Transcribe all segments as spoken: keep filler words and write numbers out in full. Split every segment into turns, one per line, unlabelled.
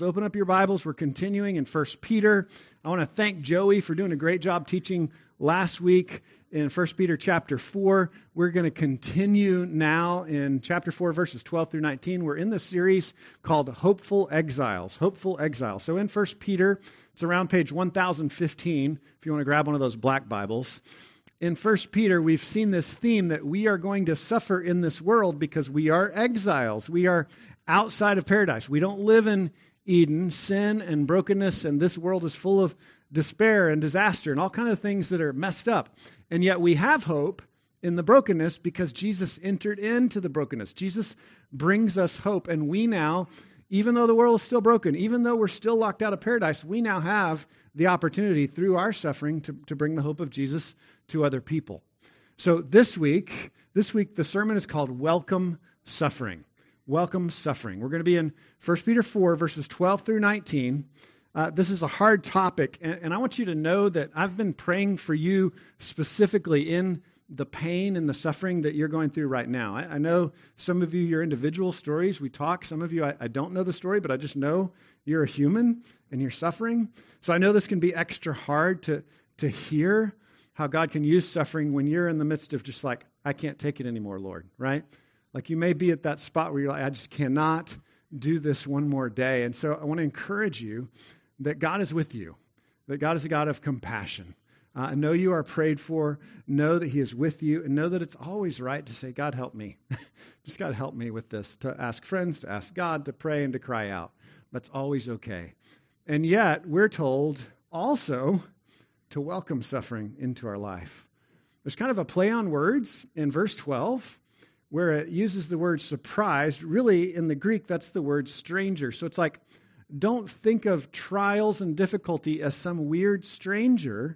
Open up your Bibles. We're continuing in First Peter. I want to thank Joey for doing a great job teaching last week in First Peter chapter four. We're going to continue now in chapter four, verses twelve through nineteen. We're in the series called Hopeful Exiles. Hopeful Exiles. So in First Peter, it's around page one thousand fifteen, if you want to grab one of those black Bibles. In First Peter, we've seen this theme that we are going to suffer in this world because we are exiles. We are outside of paradise. We don't live in Eden. Sin and brokenness, and this world is full of despair and disaster and all kinds of things that are messed up. And yet we have hope in the brokenness because Jesus entered into the brokenness. Jesus brings us hope, and we now, even though the world is still broken, even though we're still locked out of paradise, we now have the opportunity through our suffering to, to bring the hope of Jesus to other people. So this week, this week the sermon is called Welcome Suffering. Welcome suffering. We're going to be in First Peter four, verses twelve through nineteen. Uh, this is a hard topic, and, and I want you to know that I've been praying for you specifically in the pain and the suffering that you're going through right now. I, I know some of you, your individual stories, we talk. Some of you, I, I don't know the story, but I just know you're a human and you're suffering. So I know this can be extra hard to, to hear how God can use suffering when you're in the midst of just like, I can't take it anymore, Lord, right? Like you may be at that spot where you're like, I just cannot do this one more day. And so I want to encourage you that God is with you, that God is a God of compassion. Uh, I know you are prayed for, know that He is with you, and know that it's always right to say, God, help me. Just God, help me with this, to ask friends, to ask God, to pray, and to cry out. That's always okay. And yet, we're told also to welcome suffering into our life. There's kind of a play on words in verse twelve, where it uses the word surprised. Really, in the Greek, that's the word stranger. So it's like, don't think of trials and difficulty as some weird stranger,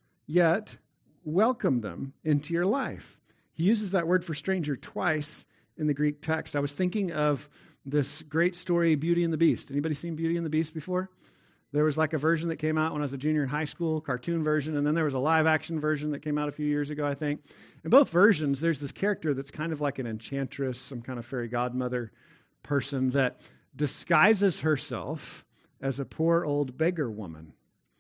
yet welcome them into your life. He uses that word for stranger twice in the Greek text. I was thinking of this great story, Beauty and the Beast. Anybody seen Beauty and the Beast before? There was like a version that came out when I was a junior in high school, cartoon version, and then there was a live-action version that came out a few years ago, I think. In both versions, there's this character that's kind of like an enchantress, some kind of fairy godmother person that disguises herself as a poor old beggar woman.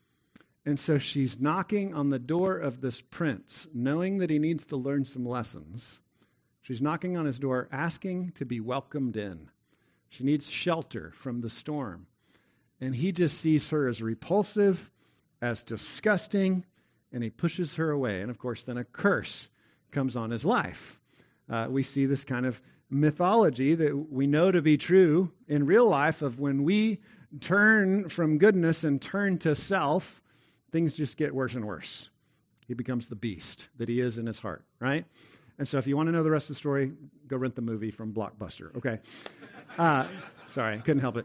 And so she's knocking on the door of this prince, knowing that he needs to learn some lessons. She's knocking on his door, asking to be welcomed in. She needs shelter from the storm. And he just sees her as repulsive, as disgusting, and he pushes her away. And of course, then a curse comes on his life. Uh, we see this kind of mythology that we know to be true in real life of when we turn from goodness and turn to self, things just get worse and worse. He becomes the beast that he is in his heart, right? And so if you want to know the rest of the story, go rent the movie from Blockbuster, okay? Uh, sorry, couldn't help it.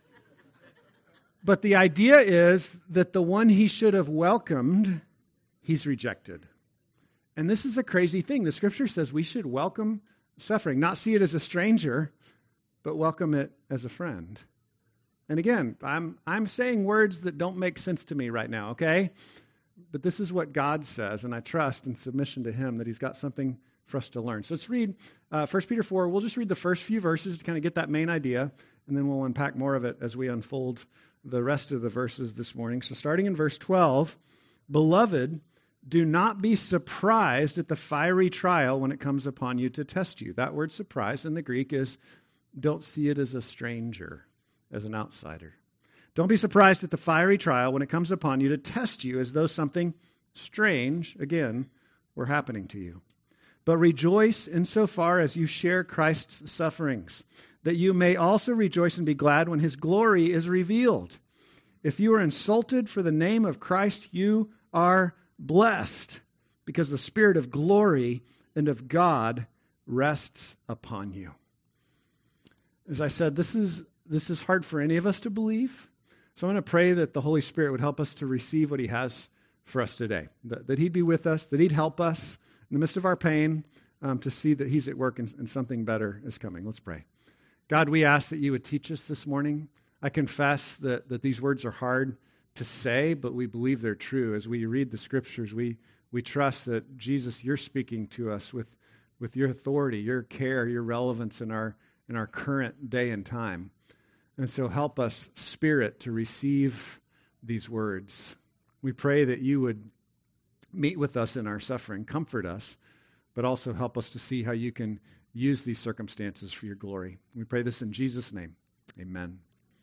But the idea is that the one he should have welcomed, he's rejected. And this is a crazy thing. The scripture says we should welcome suffering, not see it as a stranger, but welcome it as a friend. And again, I'm I'm saying words that don't make sense to me right now, okay? But this is what God says, and I trust in submission to Him that He's got something for us to learn. So let's read uh, First Peter four. We'll just read the first few verses to kind of get that main idea, and then we'll unpack more of it as we unfold the rest of the verses this morning. So starting in verse twelve, Beloved, do not be surprised at the fiery trial when it comes upon you to test you. That word surprise in the Greek is don't see it as a stranger, as an outsider. Don't be surprised at the fiery trial when it comes upon you to test you as though something strange, again, were happening to you. But rejoice insofar as you share Christ's sufferings, that you may also rejoice and be glad when His glory is revealed. If you are insulted for the name of Christ, you are blessed, because the Spirit of glory and of God rests upon you. As I said, this is this is hard for any of us to believe. So I'm going to pray that the Holy Spirit would help us to receive what He has for us today, that, that He'd be with us, that He'd help us in the midst of our pain um, to see that He's at work and, and something better is coming. Let's pray. God, we ask that you would teach us this morning. I confess that, that these words are hard to say, but we believe they're true. As we read the scriptures, we, we trust that, Jesus, you're speaking to us with, with your authority, your care, your relevance in our, in our current day and time. And so help us, Spirit, to receive these words. We pray that you would meet with us in our suffering, comfort us, but also help us to see how you can use these circumstances for your glory. We pray this in Jesus' name. Amen.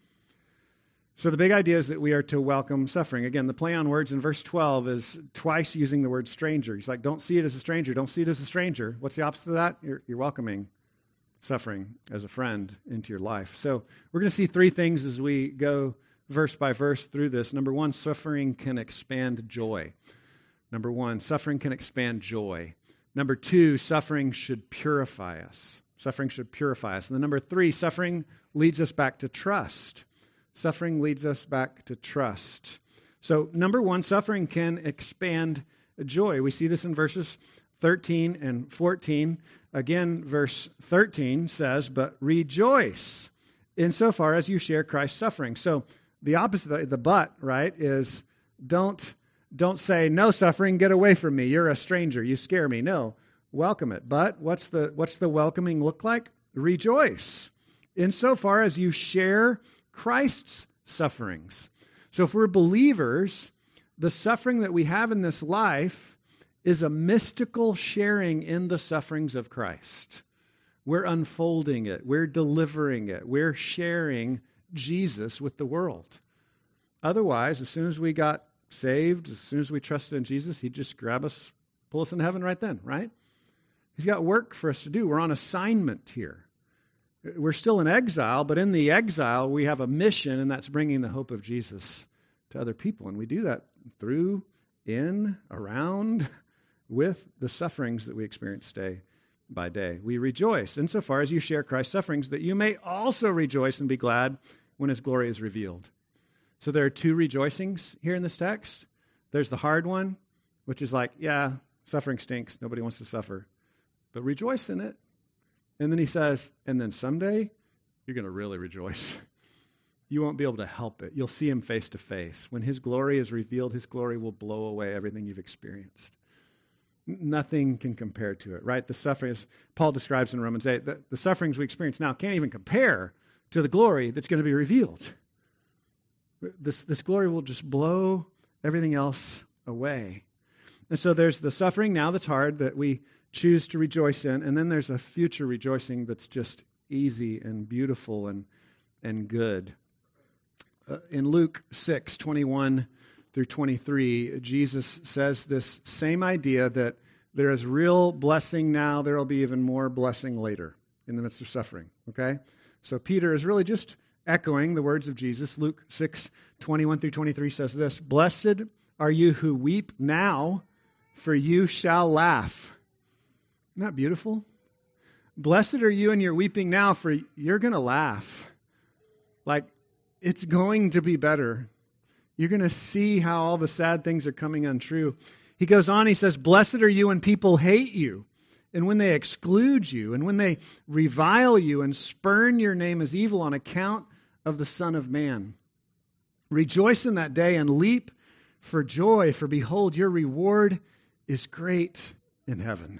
So the big idea is that we are to welcome suffering. Again, the play on words in verse twelve is twice using the word stranger. He's like, don't see it as a stranger. Don't see it as a stranger. What's the opposite of that? You're, you're welcoming suffering as a friend into your life. So we're going to see three things as we go verse by verse through this. Number one, suffering can expand joy. Number one, suffering can expand joy. Number two, suffering should purify us. Suffering should purify us. And then number three, suffering leads us back to trust. Suffering leads us back to trust. So number one, suffering can expand joy. We see this in verses thirteen and fourteen. Again, verse thirteen says, but rejoice insofar as you share Christ's suffering. So the opposite, the but, right, is don't, don't say, no suffering, get away from me. You're a stranger. You scare me. No, welcome it. But what's the, what's the welcoming look like? Rejoice insofar as you share Christ's sufferings. So if we're believers, the suffering that we have in this life is a mystical sharing in the sufferings of Christ. We're unfolding it. We're delivering it. We're sharing Jesus with the world. Otherwise, as soon as we got saved, as soon as we trusted in Jesus, he'd just grab us, pull us into heaven right then, right? He's got work for us to do. We're on assignment here. We're still in exile, but in the exile, we have a mission, and that's bringing the hope of Jesus to other people. And we do that through, in, around, with the sufferings that we experience day by day. We rejoice insofar as you share Christ's sufferings, that you may also rejoice and be glad when his glory is revealed. So there are two rejoicings here in this text. There's the hard one, which is like, yeah, suffering stinks. Nobody wants to suffer. But rejoice in it. And then he says, and then someday, you're going to really rejoice. You won't be able to help it. You'll see him face to face. When his glory is revealed, his glory will blow away everything you've experienced. Nothing can compare to it, right? The sufferings, Paul describes in Romans eight, the, the sufferings we experience now can't even compare to the glory that's going to be revealed. This, this glory will just blow everything else away. And so there's the suffering now that's hard that we choose to rejoice in, and then there's a future rejoicing that's just easy and beautiful and and good. Uh, in Luke six, twenty-one through twenty-three, Jesus says this same idea that there is real blessing now, there will be even more blessing later in the midst of suffering, okay? So Peter is really just echoing the words of Jesus. Luke six, twenty-one through twenty-three says this, blessed are you who weep now, for you shall laugh. Isn't that beautiful? Blessed are you and you're weeping now, for you're going to laugh. Like, it's going to be better. You're going to see how all the sad things are coming untrue. He goes on, he says, blessed are you when people hate you, and when they exclude you, and when they revile you and spurn your name as evil on account of the Son of Man. Rejoice in that day and leap for joy, for behold, your reward is great in heaven.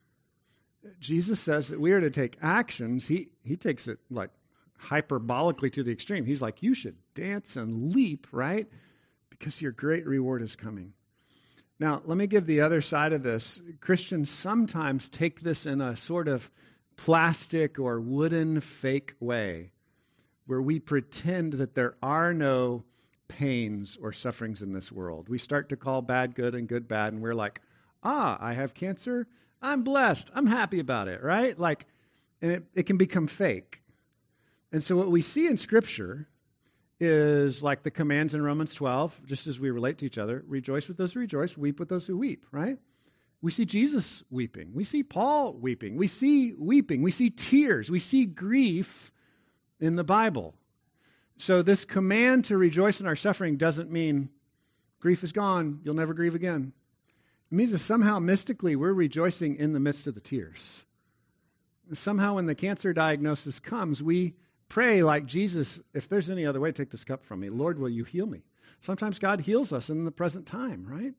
Jesus says that we are to take actions. He he takes it like hyperbolically to the extreme. He's like, you should dance and leap, right? Because your great reward is coming. Now, let me give the other side of this. Christians sometimes take this in a sort of plastic or wooden fake way, where we pretend that there are no pains or sufferings in this world. We start to call bad good and good bad, and we're like, ah, I have cancer. I'm blessed. I'm happy about it, right? Like, and it, it can become fake. And so what we see in Scripture is like the commands in Romans twelve, just as we relate to each other, rejoice with those who rejoice, weep with those who weep, right? We see Jesus weeping. We see Paul weeping. We see weeping. We see tears. We see grief in the Bible. So this command to rejoice in our suffering doesn't mean grief is gone, you'll never grieve again. It means that somehow mystically we're rejoicing in the midst of the tears. Somehow when the cancer diagnosis comes, we pray like Jesus, if there's any other way, take this cup from me. Lord, will you heal me? Sometimes God heals us in the present time, right?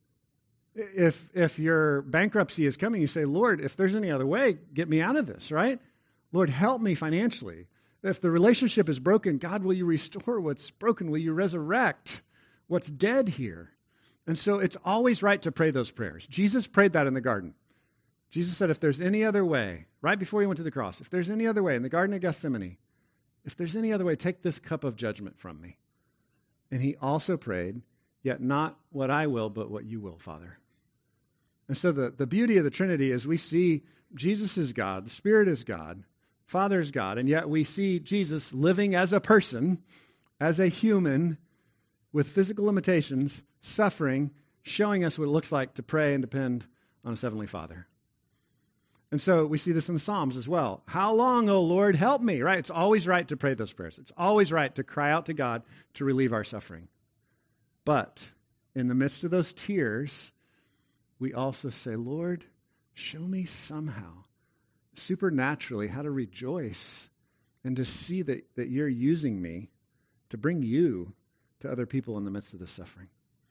If if your bankruptcy is coming, you say, Lord, if there's any other way, get me out of this, right? Lord, help me financially. If the relationship is broken, God, will you restore what's broken? Will you resurrect what's dead here? And so it's always right to pray those prayers. Jesus prayed that in the garden. Jesus said, if there's any other way, right before he went to the cross, if there's any other way in the Garden of Gethsemane, if there's any other way, take this cup of judgment from me. And he also prayed, yet not what I will, but what you will, Father. And so the, the beauty of the Trinity is we see Jesus is God, the Spirit is God, Father is God, and yet we see Jesus living as a person, as a human, with physical limitations, suffering, showing us what it looks like to pray and depend on his Heavenly Father. And so we see this in the Psalms as well. How long, O Lord, help me, right? It's always right to pray those prayers. It's always right to cry out to God to relieve our suffering. But in the midst of those tears, we also say, Lord, show me somehow, supernaturally, how to rejoice and to see that, that you're using me to bring you to other people in the midst of the suffering.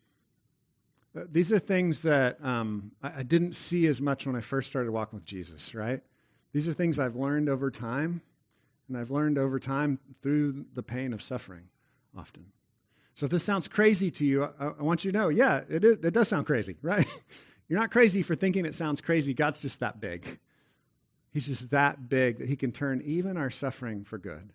Uh, these are things that um, I, I didn't see as much when I first started walking with Jesus, right? These are things I've learned over time, and I've learned over time through the pain of suffering often. So if this sounds crazy to you, I, I want you to know, yeah, it, is, it does sound crazy, right? You're not crazy for thinking it sounds crazy. God's just that big. He's just that big that he can turn even our suffering for good.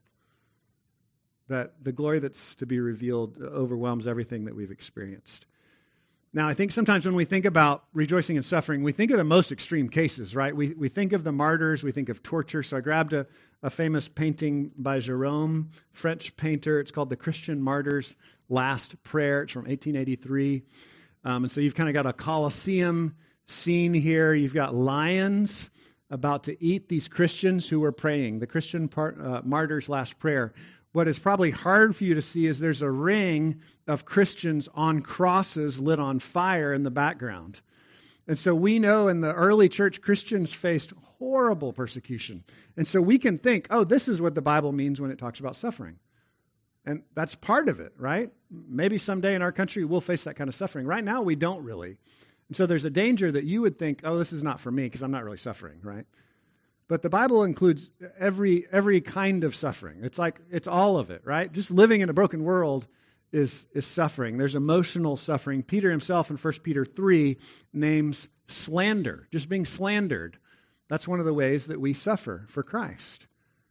That the glory that's to be revealed overwhelms everything that we've experienced. Now, I think sometimes when we think about rejoicing in suffering, we think of the most extreme cases, right? We we think of the martyrs, we think of torture. So I grabbed a, a famous painting by Jerome, French painter. It's called The Christian Martyr's Last Prayer. It's from eighteen eighty-three. Um, and so you've kind of got a Colosseum scene here. You've got lions about to eat these Christians who were praying. The Christian part, uh, Martyr's Last Prayer. What is probably hard for you to see is there's a ring of Christians on crosses lit on fire in the background. And so we know in the early church, Christians faced horrible persecution. And so we can think, oh, this is what the Bible means when it talks about suffering. And that's part of it, right? Maybe someday in our country we'll face that kind of suffering. Right now we don't really. And so there's a danger that you would think, oh, this is not for me because I'm not really suffering, right? But the Bible includes every every kind of suffering. It's like, it's all of it, right? Just living in a broken world is, is suffering. There's emotional suffering. Peter himself in First Peter three names slander, just being slandered. That's one of the ways that we suffer for Christ.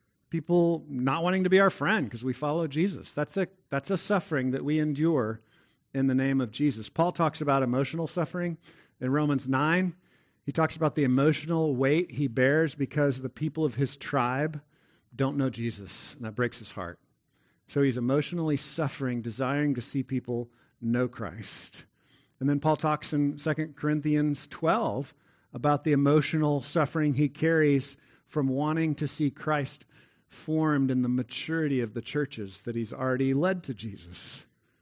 People not wanting to be our friend because we follow Jesus. That's a, that's a suffering that we endure in the name of Jesus. Paul talks about emotional suffering in Romans nine. He talks about the emotional weight he bears because the people of his tribe don't know Jesus, and that breaks his heart. So he's emotionally suffering, desiring to see people know Christ. And then Paul talks in Second Corinthians twelve about the emotional suffering he carries from wanting to see Christ formed in the maturity of the churches that he's already led to Jesus.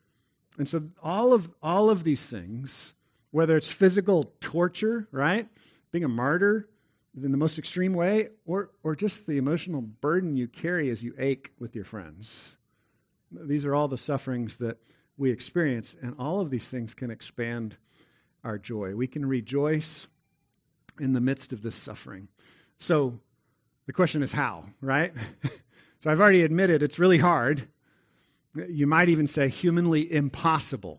And so all of all of these things, whether it's physical torture, right? Being a martyr in the most extreme way, or or just the emotional burden you carry as you ache with your friends. These are all the sufferings that we experience, and all of these things can expand our joy. We can rejoice in the midst of this suffering. So the question is how, right? So I've already admitted it's really hard. You might even say humanly impossible.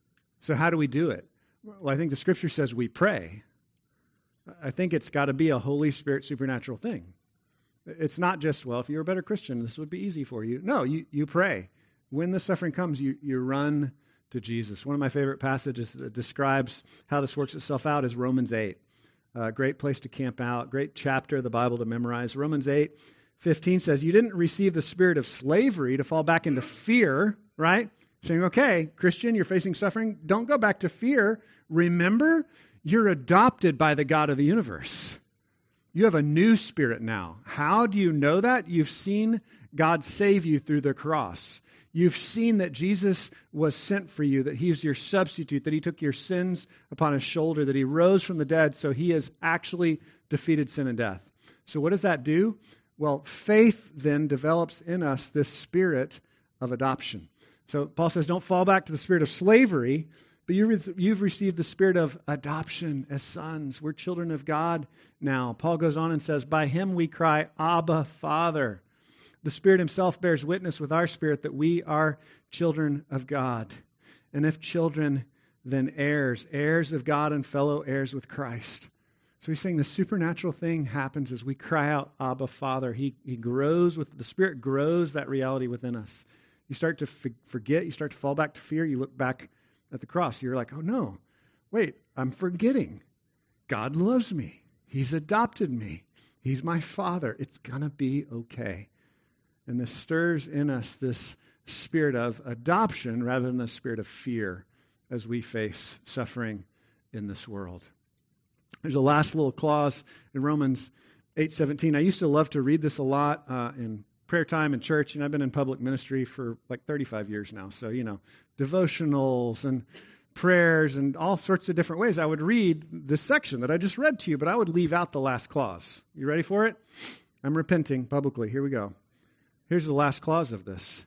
So how do we do it? Well, I think the Scripture says we pray. I think it's got to be a Holy Spirit supernatural thing. It's not just, well, if you're a better Christian, this would be easy for you. No, you, you pray. When the suffering comes, you, you run to Jesus. One of my favorite passages that describes how this works itself out is Romans eight. A great place to camp out, great chapter of the Bible to memorize. Romans eight fifteen says, you didn't receive the spirit of slavery to fall back into fear, right? Saying, okay, Christian, you're facing suffering. Don't go back to fear. Remember, you're adopted by the God of the universe. You have a new spirit now. How do you know that? You've seen God save you through the cross. You've seen that Jesus was sent for you, that he's your substitute, that he took your sins upon his shoulder, that he rose from the dead, so he has actually defeated sin and death. So what does that do? Well, faith then develops in us this spirit of adoption. So Paul says, don't fall back to the spirit of slavery, but you've received the spirit of adoption as sons. We're children of God now. Paul goes on and says, by him we cry, Abba, Father. The Spirit himself bears witness with our spirit that we are children of God. And if children, then heirs, heirs of God and fellow heirs with Christ. So he's saying the supernatural thing happens as we cry out, Abba, Father. He, he grows with, the Spirit grows that reality within us. You start to f- forget, you start to fall back to fear, you look back at the cross. You're like, oh no, wait, I'm forgetting. God loves me. He's adopted me. He's my Father. It's going to be okay. And this stirs in us this spirit of adoption rather than the spirit of fear as we face suffering in this world. There's a last little clause in Romans eight seventeen. I used to love to read this a lot uh, in prayer time in church, and I've been in public ministry for like thirty-five years now. So, you know, devotionals and prayers and all sorts of different ways. I would read this section that I just read to you, but I would leave out the last clause. You ready for it? I'm repenting publicly. Here we go. Here's the last clause of this.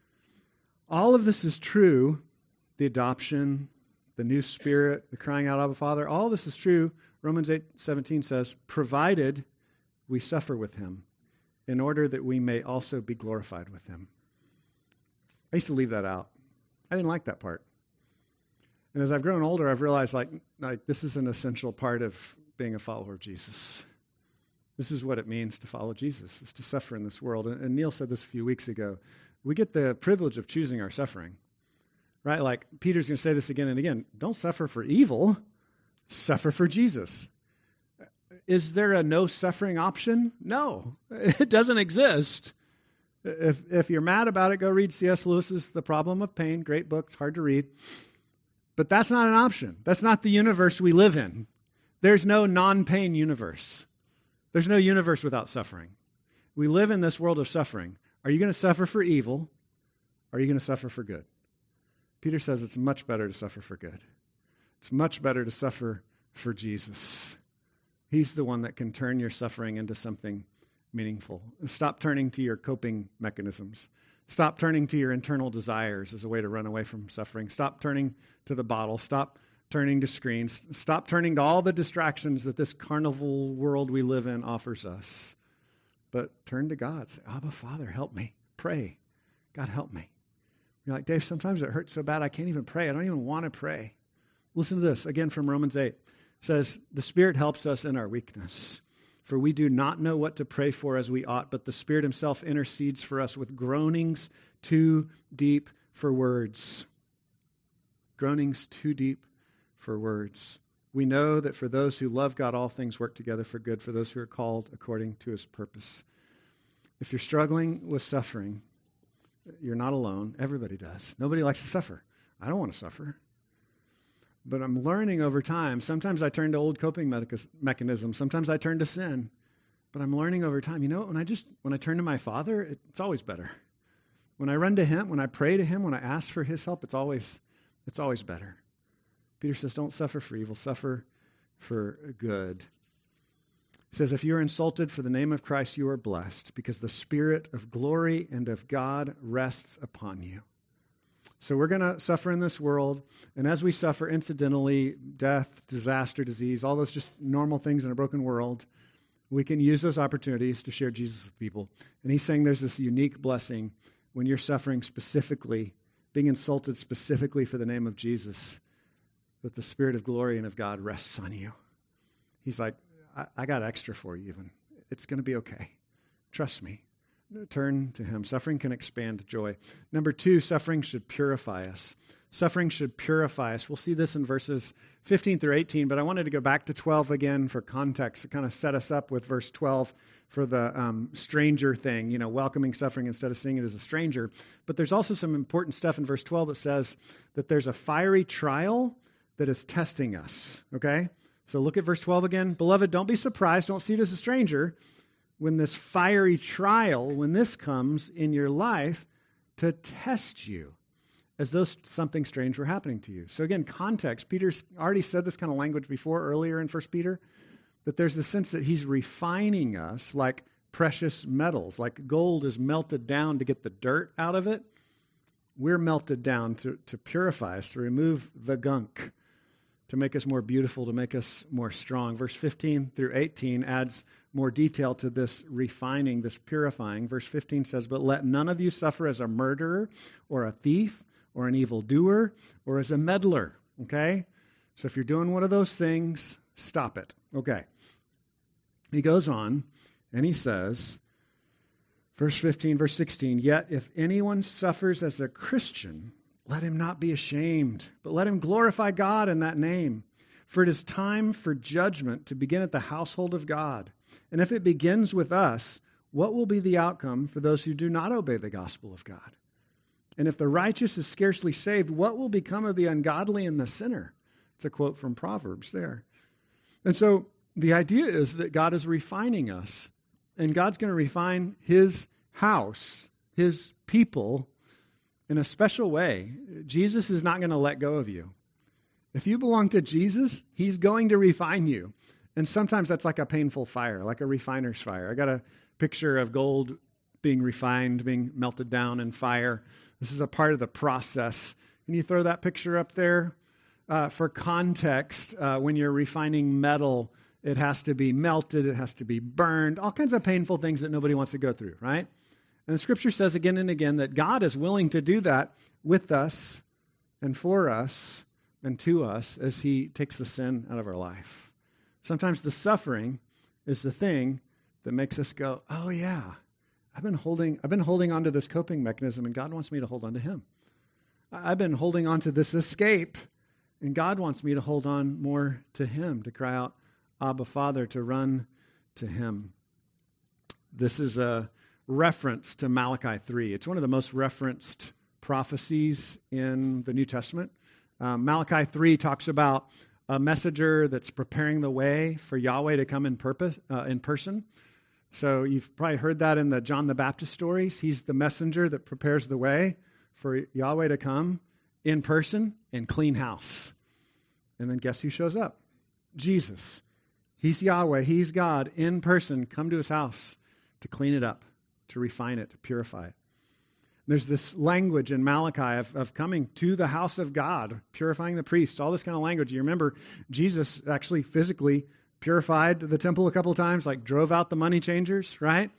All of this is true, the adoption, the new spirit, the crying out, Abba, Father, all this is true, Romans eight seventeen says, provided we suffer with him in order that we may also be glorified with him. I used to leave that out. I didn't like that part. And as I've grown older, I've realized like, like this is an essential part of being a follower of Jesus. This is what it means to follow Jesus, is to suffer in this world. And, and Neil said this a few weeks ago. We get the privilege of choosing our suffering, right? Like Peter's going to say this again and again. Don't suffer for evil, suffer for Jesus. Is there a no suffering option? No, it doesn't exist. If, if you're mad about it, go read C S Lewis's The Problem of Pain. Great book, it's hard to read. But that's not an option. That's not the universe we live in. There's no non-pain universe. There's no universe without suffering. We live in this world of suffering. Are you going to suffer for evil? Or are you going to suffer for good? Peter says it's much better to suffer for good. It's much better to suffer for Jesus. He's the one that can turn your suffering into something meaningful. Stop turning to your coping mechanisms. Stop turning to your internal desires as a way to run away from suffering. Stop turning to the bottle. Stop turning to screens. Stop turning to all the distractions that this carnival world we live in offers us. But turn to God. Say, Abba, Father, help me. Pray. God, help me. You're like, Dave, sometimes it hurts so bad I can't even pray. I don't even want to pray. Listen to this, again from Romans eight. It says, the Spirit helps us in our weakness. For we do not know what to pray for as we ought, but the Spirit himself intercedes for us with groanings too deep for words. Groanings too deep for words. We know that for those who love God, all things work together for good, for those who are called according to his purpose. If you're struggling with suffering, you're not alone. Everybody does. Nobody likes to suffer. I don't want to suffer. But I'm learning over time. Sometimes I turn to old coping medic- mechanisms. Sometimes I turn to sin. But I'm learning over time. You know, when I just when I turn to my Father, it, it's always better. When I run to him, when I pray to him, when I ask for his help, it's always it's always better. Peter says, don't suffer for evil, suffer for good. He says, if you are insulted for the name of Christ, you are blessed, because the Spirit of glory and of God rests upon you. So we're going to suffer in this world, and as we suffer, incidentally, death, disaster, disease, all those just normal things in a broken world, we can use those opportunities to share Jesus with people. And he's saying there's this unique blessing when you're suffering specifically, being insulted specifically for the name of Jesus, that the Spirit of glory and of God rests on you. He's like, I, I got extra for you even. It's going to be okay. Trust me. Turn to him. Suffering can expand joy. Number two, suffering should purify us. Suffering should purify us. We'll see this in verses fifteen through eighteen, but I wanted to go back to twelve again for context to kind of set us up with verse twelve for the um, stranger thing, you know, welcoming suffering instead of seeing it as a stranger. But there's also some important stuff in verse twelve that says that there's a fiery trial that is testing us, okay? So look at verse twelve again. Beloved, don't be surprised. Don't see it as a stranger when this fiery trial, when this comes in your life to test you, as though something strange were happening to you. So again, context. Peter's already said this kind of language before, earlier in First Peter, that there's the sense that he's refining us like precious metals, like gold is melted down to get the dirt out of it. We're melted down to, to purify us, to remove the gunk, to make us more beautiful, to make us more strong. Verse fifteen through eighteen adds more detail to this refining, this purifying. Verse fifteen says, "But let none of you suffer as a murderer or a thief or an evildoer or as a meddler." Okay? So if you're doing one of those things, stop it. Okay. He goes on and he says, verse fifteen, verse sixteen, "Yet if anyone suffers as a Christian, let him not be ashamed, but let him glorify God in that name. For it is time for judgment to begin at the household of God. And if it begins with us, what will be the outcome for those who do not obey the gospel of God? And if the righteous is scarcely saved, what will become of the ungodly and the sinner?" It's a quote from Proverbs there. And so the idea is that God is refining us, and God's going to refine his house, his people, in a special way. Jesus is not going to let go of you. If you belong to Jesus, he's going to refine you. And sometimes that's like a painful fire, like a refiner's fire. I got a picture of gold being refined, being melted down in fire. This is a part of the process. Can you throw that picture up there? Uh, for context, uh, when you're refining metal, it has to be melted, it has to be burned, all kinds of painful things that nobody wants to go through, right? And the scripture says again and again that God is willing to do that with us and for us and to us as he takes the sin out of our life. Sometimes the suffering is the thing that makes us go, "Oh yeah, I've been holding I've been holding on to this coping mechanism, and God wants me to hold on to him. I've been holding on to this escape, and God wants me to hold on more to him, to cry out, Abba, Father, to run to him." This is a reference to Malachi three. It's one of the most referenced prophecies in the New Testament. Um, Malachi three talks about a messenger that's preparing the way for Yahweh to come in purpose, uh, in person. So you've probably heard that in the John the Baptist stories. He's the messenger that prepares the way for Yahweh to come in person and clean house. And then guess who shows up? Jesus. He's Yahweh. He's God in person. Come to his house to clean it up, to refine it, to purify it. There's this language in Malachi of, of coming to the house of God, purifying the priests, all this kind of language. You remember Jesus actually physically purified the temple a couple of times, like drove out the money changers, right?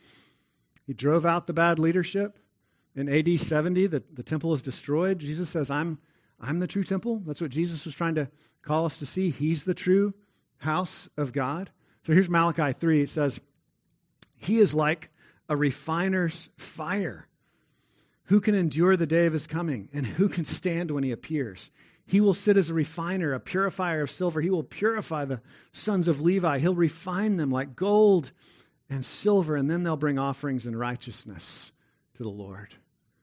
He drove out the bad leadership. In A D seventy, the, the temple is destroyed. Jesus says, I'm, I'm the true temple. That's what Jesus was trying to call us to see. He's the true house of God. So here's Malachi three. It says, "He is like a refiner's fire. Who can endure the day of his coming? And who can stand when he appears? He will sit as a refiner, a purifier of silver. He will purify the sons of Levi. He'll refine them like gold and silver, and then they'll bring offerings in righteousness to the Lord."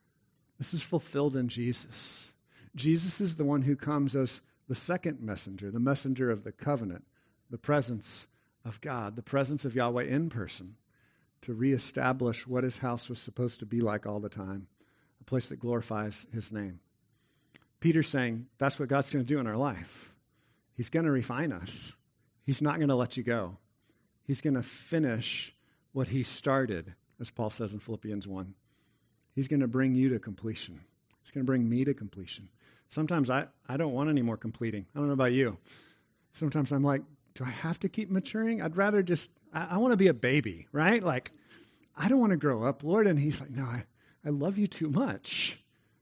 This is fulfilled in Jesus. Jesus is the one who comes as the second messenger, the messenger of the covenant, the presence of God, the presence of Yahweh in person, to reestablish what his house was supposed to be like all the time, a place that glorifies his name. Peter's saying that's what God's going to do in our life. He's going to refine us. He's not going to let you go. He's going to finish what he started, as Paul says in Philippians one. He's going to bring you to completion. He's going to bring me to completion. Sometimes I, I don't want any more completing. I don't know about you. Sometimes I'm like, do I have to keep maturing? I'd rather just, I, I want to be a baby, right? Like, I don't want to grow up, Lord. And he's like, no, I, I love you too much.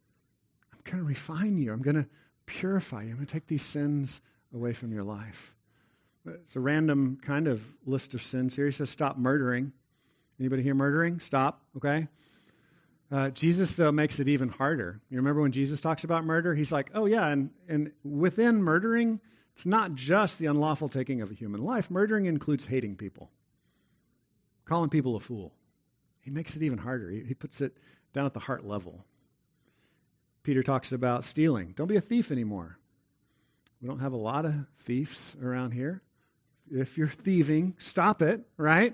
I'm going to refine you. I'm going to purify you. I'm going to take these sins away from your life. It's a random kind of list of sins here. He says, stop murdering. Anybody here murdering? Stop, okay? Uh, Jesus, though, makes it even harder. You remember when Jesus talks about murder? He's like, oh, yeah, and, and within murdering, it's not just the unlawful taking of a human life. Murdering includes hating people, calling people a fool. He makes it even harder. He, he puts it down at the heart level. Peter talks about stealing. Don't be a thief anymore. We don't have a lot of thieves around here. If you're thieving, stop it, right?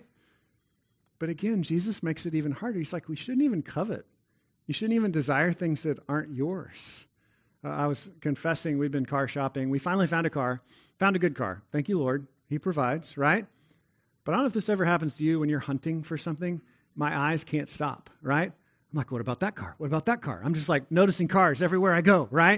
But again, Jesus makes it even harder. He's like, we shouldn't even covet. You shouldn't even desire things that aren't yours. Uh, I was confessing, we've been car shopping. We finally found a car, found a good car. Thank you, Lord. He provides, right? But I don't know if this ever happens to you when you're hunting for something. My eyes can't stop, right? I'm like, what about that car? What about that car? I'm just like noticing cars everywhere I go, right?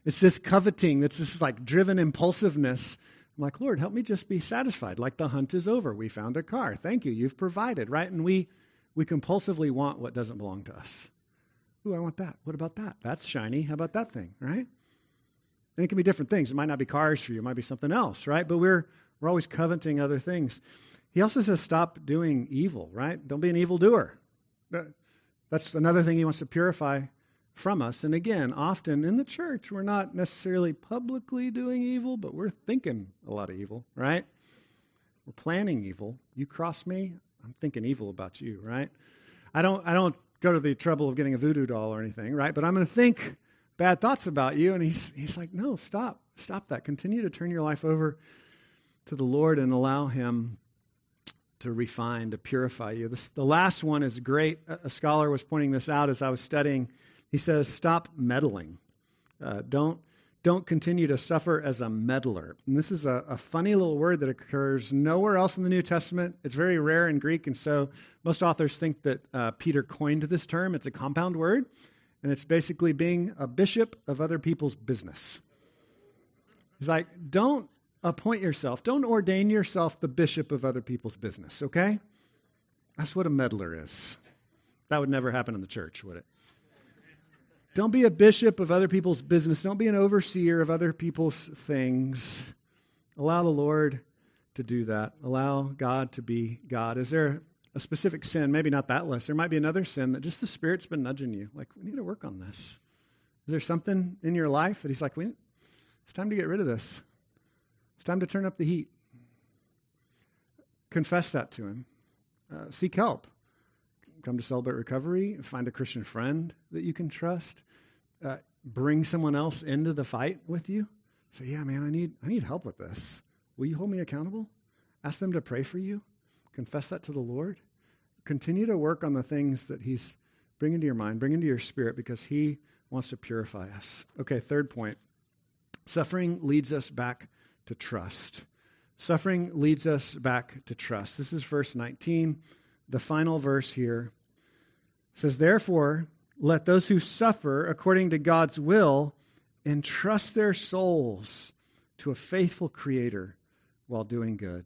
It's this coveting. It's this like driven impulsiveness. I'm like, Lord, help me just be satisfied. Like the hunt is over. We found a car. Thank you. You've provided, right? And we we compulsively want what doesn't belong to us. Ooh, I want that. What about that? That's shiny. How about that thing, right? And it can be different things. It might not be cars for you. It might be something else, right? But we're we're always coveting other things. He also says stop doing evil, right? Don't be an evildoer. That's another thing he wants to purify from us. And again, often in the church, we're not necessarily publicly doing evil, but we're thinking a lot of evil, right? We're planning evil. You cross me, I'm thinking evil about you, right? I don't I don't go to the trouble of getting a voodoo doll or anything, right? But I'm going to think bad thoughts about you. And he's he's like, no, stop. Stop that. Continue to turn your life over to the Lord and allow him to refine, to purify you. This, the last one is great. A, a scholar was pointing this out as I was studying. He says, stop meddling. Uh, don't, don't continue to suffer as a meddler. And this is a, a funny little word that occurs nowhere else in the New Testament. It's very rare in Greek, and so most authors think that uh, Peter coined this term. It's a compound word, and it's basically being a bishop of other people's business. He's like, don't appoint yourself. Don't ordain yourself the bishop of other people's business, okay? That's what a meddler is. That would never happen in the church, would it? Don't be a bishop of other people's business. Don't be an overseer of other people's things. Allow the Lord to do that. Allow God to be God. Is there a specific sin? Maybe not that list. There might be another sin that just the Spirit's been nudging you. Like, we need to work on this. Is there something in your life that he's like, we, it's time to get rid of this. It's time to turn up the heat. Confess that to him. Uh, seek help. Come to Celebrate Recovery. Find a Christian friend that you can trust. Uh, bring someone else into the fight with you. Say, yeah, man, I need I need help with this. Will you hold me accountable? Ask them to pray for you. Confess that to the Lord. Continue to work on the things that he's bringing to your mind, bring into your spirit, because he wants to purify us. Okay, third point. Suffering leads us back to trust. Suffering leads us back to trust. This is verse nineteen. The final verse here says, therefore, let those who suffer according to God's will entrust their souls to a faithful Creator while doing good.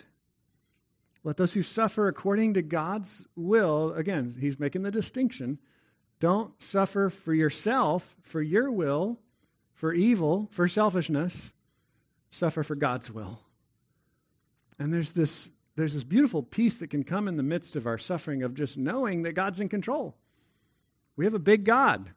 Let those who suffer according to God's will, again, he's making the distinction, don't suffer for yourself, for your will, for evil, for selfishness. Suffer for God's will. And there's this There's this beautiful peace that can come in the midst of our suffering of just knowing that God's in control. We have a big God.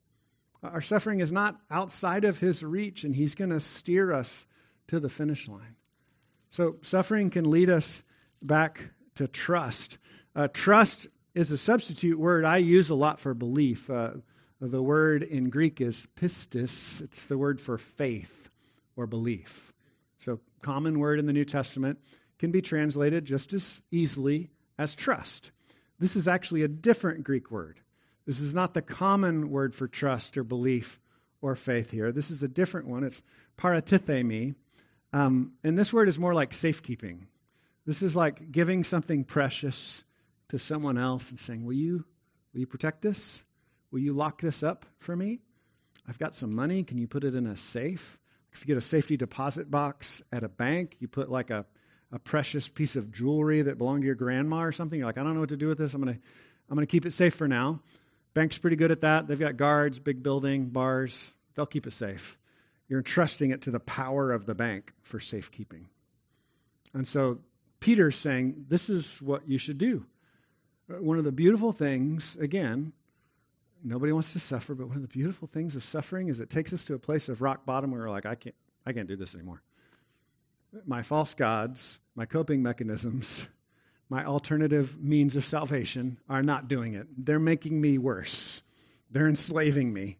Our suffering is not outside of his reach, and he's going to steer us to the finish line. So suffering can lead us back to trust. Uh, trust is a substitute word I use a lot for belief. Uh, the word in Greek is pistis. It's the word for faith or belief. So common word in the New Testament. Can be translated just as easily as trust. This is actually a different Greek word. This is not the common word for trust or belief or faith here. This is a different one. It's paratithemi. Um, and this word is more like safekeeping. This is like giving something precious to someone else and saying, will you, will you protect this? Will you lock this up for me? I've got some money. Can you put it in a safe? If you get a safety deposit box at a bank, you put like a a precious piece of jewelry that belonged to your grandma or something. You're like, I don't know what to do with this. I'm going to I'm going to keep it safe for now. Bank's pretty good at that. They've got guards, big building, bars. They'll keep it safe. You're entrusting it to the power of the bank for safekeeping. And so Peter's saying, this is what you should do. One of the beautiful things, again, nobody wants to suffer, but one of the beautiful things of suffering is it takes us to a place of rock bottom where we're like, I can't, I can't do this anymore. My false gods, my coping mechanisms, my alternative means of salvation are not doing it. They're making me worse. They're enslaving me.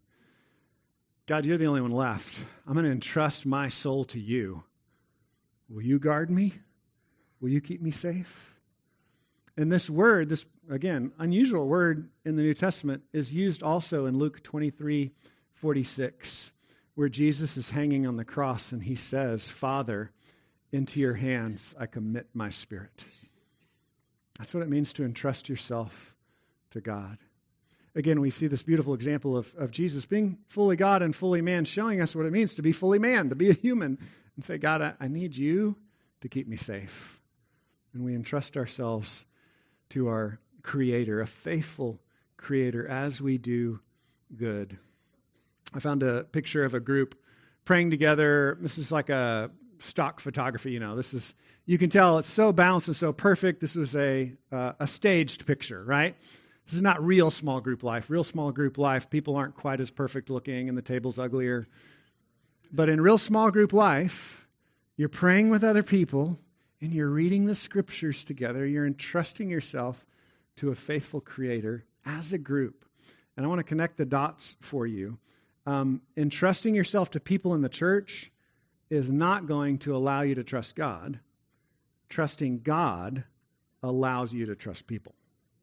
God, you're the only one left. I'm going to entrust my soul to you. Will you guard me? Will you keep me safe? And this word, this, again, unusual word in the New Testament is used also in Luke twenty-three forty-six, where Jesus is hanging on the cross and he says, Father, into your hands I commit my spirit. That's what it means to entrust yourself to God. again, we see this beautiful example of, of Jesus being fully God and fully man, showing us what it means to be fully man, to be a human, and say, God, I, I need you to keep me safe. And we entrust ourselves to our Creator, a faithful Creator, as we do good. I found a picture of a group praying together. This is like a stock photography, you know. This is, you can tell it's so balanced and so perfect. This was a uh, a staged picture, right? This is not real small group life. Real small group life, people aren't quite as perfect looking and the table's uglier. But in real small group life, you're praying with other people and you're reading the scriptures together. You're entrusting yourself to a faithful Creator as a group. And I want to connect the dots for you. Um, entrusting yourself to people in the church is not going to allow you to trust God. Trusting God allows you to trust people.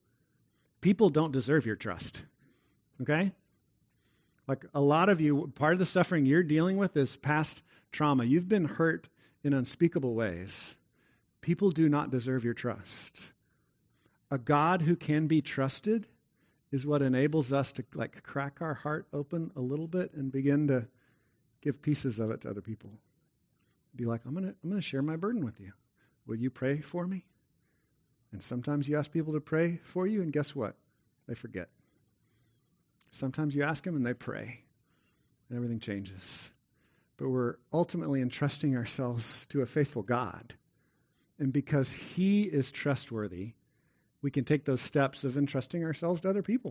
People don't deserve your trust, okay? Like a lot of you, part of the suffering you're dealing with is past trauma. You've been hurt in unspeakable ways. People do not deserve your trust. A God who can be trusted is what enables us to like crack our heart open a little bit and begin to give pieces of it to other people. Be like, I'm gonna, I'm gonna share my burden with you. Will you pray for me? And sometimes you ask people to pray for you, and guess what? They forget. Sometimes you ask them and they pray, and everything changes. But we're ultimately entrusting ourselves to a faithful God. And because He is trustworthy, we can take those steps of entrusting ourselves to other people,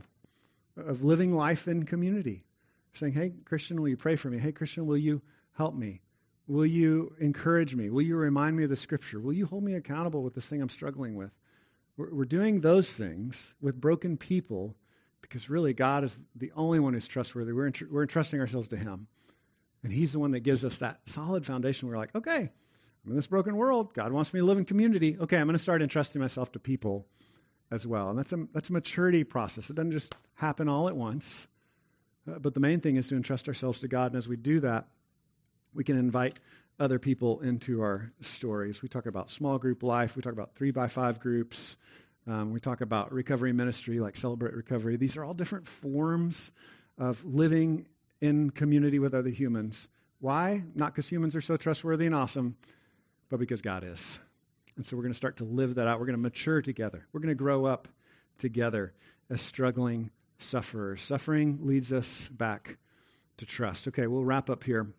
of living life in community. Saying, hey, Christian, will you pray for me? Hey, Christian, will you help me? Will you encourage me? Will you remind me of the scripture? Will you hold me accountable with this thing I'm struggling with? We're, we're doing those things with broken people because really God is the only one who's trustworthy. We're, entr- we're entrusting ourselves to Him. And He's the one that gives us that solid foundation. We're like, okay, I'm in this broken world. God wants me to live in community. Okay, I'm going to start entrusting myself to people as well. And that's a, that's a maturity process. It doesn't just happen all at once. Uh, but the main thing is to entrust ourselves to God. And as we do that, we can invite other people into our stories. We talk about small group life. We talk about three by five groups. Um, we talk about recovery ministry, like Celebrate Recovery. These are all different forms of living in community with other humans. Why? Not because humans are so trustworthy and awesome, but because God is. And so we're going to start to live that out. We're going to mature together. We're going to grow up together as struggling sufferers. Suffering leads us back to trust. Okay, we'll wrap up here.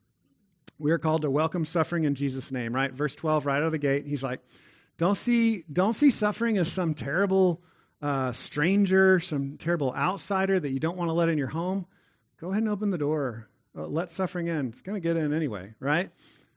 We are called to welcome suffering in Jesus' name, right? Verse twelve, right out of the gate, He's like, don't see, don't see suffering as some terrible uh, stranger, some terrible outsider that you don't want to let in your home. Go ahead and open the door. Uh, let suffering in. It's going to get in anyway, right?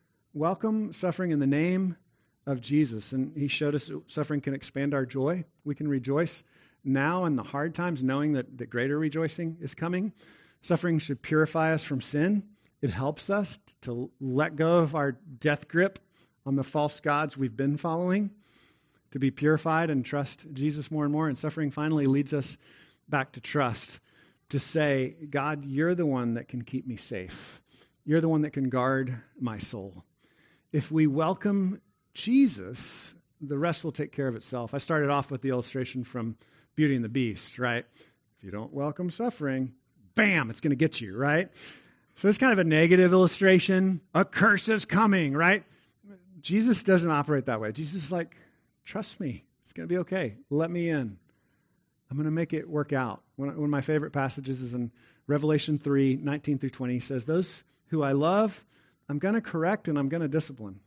Welcome suffering in the name of Jesus. And He showed us suffering can expand our joy. We can rejoice now in the hard times, knowing that, that greater rejoicing is coming. Suffering should purify us from sin. It helps us to let go of our death grip on the false gods we've been following, to be purified and trust Jesus more and more. And suffering finally leads us back to trust, to say, God, you're the one that can keep me safe. You're the one that can guard my soul. If we welcome Jesus, the rest will take care of itself. I started off with the illustration from Beauty and the Beast, right? If you don't welcome suffering, bam, it's going to get you, right? So it's kind of a negative illustration. A curse is coming, right? Jesus doesn't operate that way. Jesus is like, trust me. It's going to be okay. Let me in. I'm going to make it work out. One of my favorite passages is in Revelation three, nineteen through twenty. He says, those who I love, I'm going to correct and I'm going to discipline.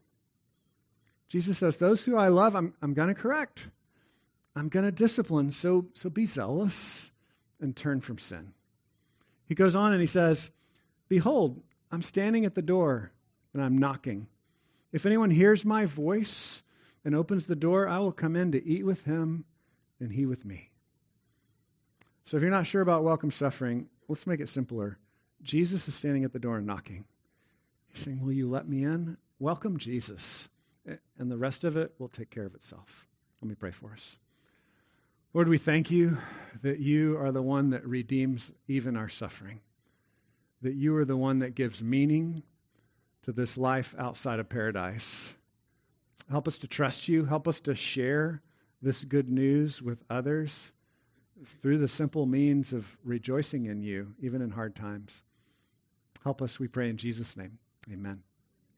Jesus says, those who I love, I'm, I'm going to correct. I'm going to discipline. So, so be zealous and turn from sin. He goes on and he says, behold, I'm standing at the door and I'm knocking. If anyone hears my voice and opens the door, I will come in to eat with him and he with me. So if you're not sure about welcome suffering, let's make it simpler. Jesus is standing at the door and knocking. He's saying, will you let me in? Welcome Jesus. And the rest of it will take care of itself. Let me pray for us. Lord, we thank you that you are the one that redeems even our suffering, that you are the one that gives meaning to this life outside of paradise. Help us to trust you. Help us to share this good news with others. through the simple means of rejoicing in you, even in hard times. Help us, we pray in Jesus' name. Amen.